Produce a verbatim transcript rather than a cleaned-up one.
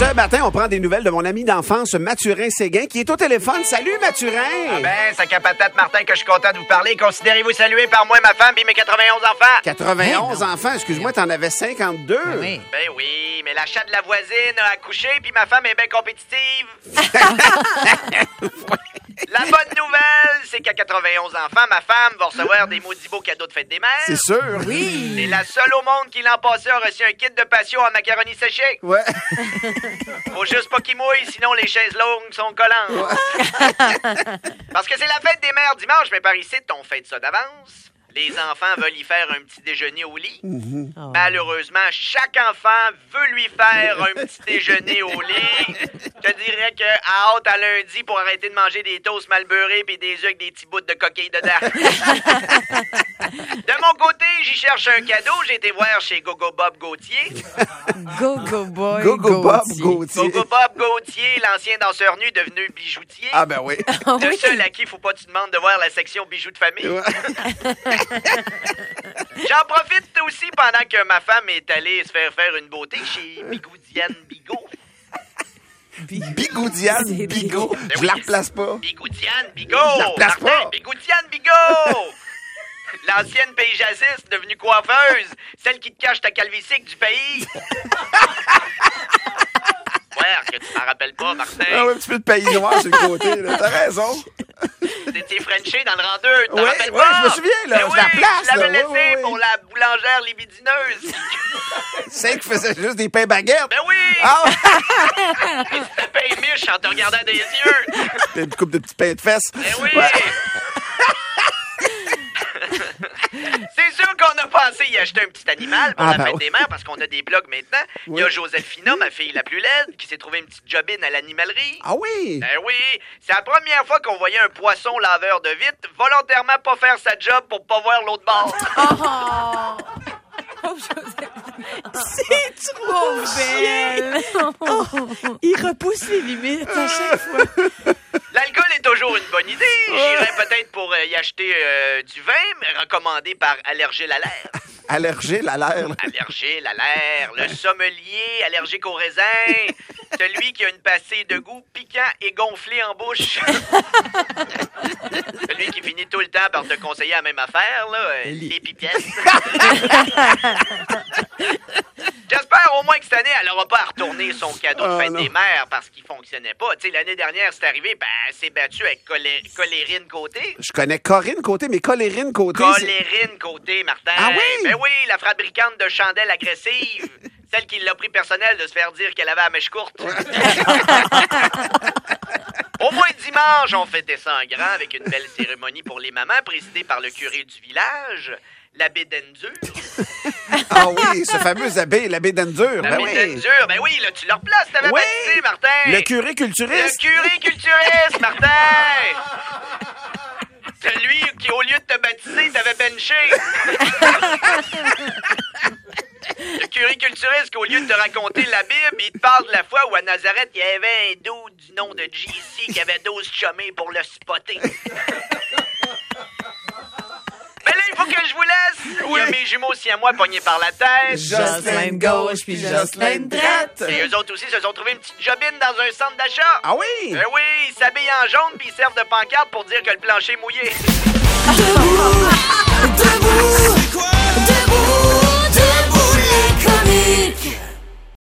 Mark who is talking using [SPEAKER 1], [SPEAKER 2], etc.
[SPEAKER 1] Ce matin, on prend des nouvelles de mon ami d'enfance, Mathurin Séguin, qui est au téléphone. Salut, Mathurin!
[SPEAKER 2] Ah ben, sac à patate, Martin, que je suis content de vous parler. Considérez-vous salué par moi, ma femme et mes quatre-vingt-onze enfants.
[SPEAKER 1] quatre-vingt-onze enfants, excuse-moi, t'en avais cinquante-deux.
[SPEAKER 3] Oui.
[SPEAKER 2] Ben oui, mais la chatte de la voisine a accouché, puis ma femme est bien compétitive. La bonne nouvelle, c'est qu'à quatre-vingt-onze enfants, ma femme va recevoir des maudits beaux cadeaux de fête des mères.
[SPEAKER 1] C'est sûr.
[SPEAKER 3] Oui.
[SPEAKER 2] C'est la seule au monde qui l'an passé a reçu un kit de passion en macaroni séché.
[SPEAKER 1] Ouais.
[SPEAKER 2] Faut juste pas qu'il mouille, sinon les chaises longues sont collantes. Parce que c'est la fête des mères dimanche, mais par ici, on fête ça d'avance. Les enfants veulent y faire un petit déjeuner au lit.
[SPEAKER 1] Mm-hmm.
[SPEAKER 3] Oh.
[SPEAKER 2] Malheureusement, chaque enfant veut lui faire un petit déjeuner au lit. Je te dirais que à hâte à lundi pour arrêter de manger des toasts mal beurrés pis des œufs avec des petits bouts de coquilles dedans. De mon côté, j'y cherche un cadeau. J'ai été voir chez Gogo Bob Gauthier.
[SPEAKER 3] Go-Go Boy
[SPEAKER 1] Gogo Bob
[SPEAKER 3] Gauthier.
[SPEAKER 1] Gauthier.
[SPEAKER 2] Gogo Bob Gauthier, l'ancien danseur nu devenu bijoutier.
[SPEAKER 1] Ah ben oui.
[SPEAKER 3] Ah
[SPEAKER 2] Le
[SPEAKER 3] oui.
[SPEAKER 2] seul à qui faut pas que tu demandes de voir la section bijoux de famille.
[SPEAKER 1] Ouais.
[SPEAKER 2] J'en profite aussi pendant que ma femme est allée se faire faire une beauté chez Bigoudiane Bigot.
[SPEAKER 1] Bigoudiane
[SPEAKER 3] C'est
[SPEAKER 1] Bigot.
[SPEAKER 2] Ben
[SPEAKER 1] Je
[SPEAKER 2] oui.
[SPEAKER 1] la replace pas.
[SPEAKER 2] Bigoudiane Bigot!
[SPEAKER 1] Je la replace
[SPEAKER 2] Martin,
[SPEAKER 1] pas.
[SPEAKER 2] Bigoudiane Bigot! L'ancienne paysagiste devenue coiffeuse, celle qui te cache ta calvitie du pays. Ouais, que tu m'en rappelles pas, Martin.
[SPEAKER 1] Ah ouais, un petit peu de pays noir sur le côté, là. T'as raison.
[SPEAKER 2] T'étais Frenché dans le rang deux, tu t'en
[SPEAKER 1] Ouais,
[SPEAKER 2] rappelles
[SPEAKER 1] ouais,
[SPEAKER 2] pas?
[SPEAKER 1] je me souviens, là,
[SPEAKER 2] Ben
[SPEAKER 1] je la
[SPEAKER 2] oui,
[SPEAKER 1] place,
[SPEAKER 2] je l'avais
[SPEAKER 1] là,
[SPEAKER 2] laissé
[SPEAKER 1] oui, oui, oui.
[SPEAKER 2] pour la boulangère libidineuse.
[SPEAKER 1] Celle qui faisait juste des pains baguettes.
[SPEAKER 2] Ben oui!
[SPEAKER 1] Ah!
[SPEAKER 2] Tu te payes miche en te regardant des yeux.
[SPEAKER 1] Puis une coupe de petits pains de fesses.
[SPEAKER 2] Ben oui!
[SPEAKER 1] Ouais.
[SPEAKER 2] C'est sûr qu'on a pensé y acheter un petit animal pour
[SPEAKER 1] Ah,
[SPEAKER 2] la
[SPEAKER 1] ben
[SPEAKER 2] fête
[SPEAKER 1] oui.
[SPEAKER 2] des mères parce qu'on a des blogs maintenant. Il y a
[SPEAKER 1] Oui.
[SPEAKER 2] Joséphina, ma fille la plus laide, qui s'est trouvée une petite jobine à l'animalerie.
[SPEAKER 1] Ah oui!
[SPEAKER 2] Ben oui, c'est la première fois qu'on voyait un poisson laveur de vitre volontairement pas faire sa job pour pas voir l'autre bord.
[SPEAKER 3] Oh. Oh, c'est trop belle. Oh. Il repousse les limites à chaque fois.
[SPEAKER 2] L'alcool est toujours une bonne idée. J'irais peut-être pour euh, y acheter euh, du vin, mais recommandé par Allergile à l'air.
[SPEAKER 1] Allergile à l'air. là.
[SPEAKER 2] Allergile à l'air, le sommelier allergique au raisin, celui qui a une passée de goût piquant et gonflé en bouche. Celui qui finit tout le temps par te conseiller la même affaire, là, euh, les pipettes. J'espère au moins que cette année, elle n'aura pas à retourner son cadeau de
[SPEAKER 1] Oh,
[SPEAKER 2] fête
[SPEAKER 1] non.
[SPEAKER 2] des mères parce qu'il fonctionnait pas. Tu sais, l'année dernière, c'est arrivé, ben, elle s'est battue avec Colé- Colérine Côté.
[SPEAKER 1] Je connais Corinne Côté, mais Colérine Côté. c'est-
[SPEAKER 2] Colérine Côté, Martin.
[SPEAKER 1] Ah oui?
[SPEAKER 2] Ben oui, la fabricante de chandelles agressives. Celle qui l'a pris personnel de se faire dire qu'elle avait la mèche courte. Au moins dimanche, on fêtait ça en grand avec une belle cérémonie pour les mamans présidée par le curé du village, l'abbé Dendur.
[SPEAKER 1] Ah oui, ce fameux abbé, l'abbé d'Endure. Ben
[SPEAKER 2] L'abbé
[SPEAKER 1] oui.
[SPEAKER 2] Dendur, ben oui, là, tu le replaces, t'avais
[SPEAKER 1] Oui.
[SPEAKER 2] baptisé, Martin.
[SPEAKER 1] Le curé
[SPEAKER 2] Le
[SPEAKER 1] culturiste.
[SPEAKER 2] curé culturiste, Martin! Celui qui, au lieu de te baptiser, t'avait benché. Le curé culturiste, qu'au lieu de te raconter la Bible, il te parle de la fois où à Nazareth, il y avait un dude du nom de J C qui avait douze chumés pour le spotter. Mais là, il faut que je vous laisse. Il y a mes jumeaux si à moi pognés par la tête.
[SPEAKER 3] Jocelyne gauche puis Jocelyne droite.
[SPEAKER 2] Et eux autres aussi se sont trouvés une petite jobine dans un centre d'achat.
[SPEAKER 1] Ah oui?
[SPEAKER 2] Ben oui, ils s'habillent en jaune puis ils servent de pancarte pour dire que le plancher est mouillé.
[SPEAKER 4] Debout, debout, debout les comiques.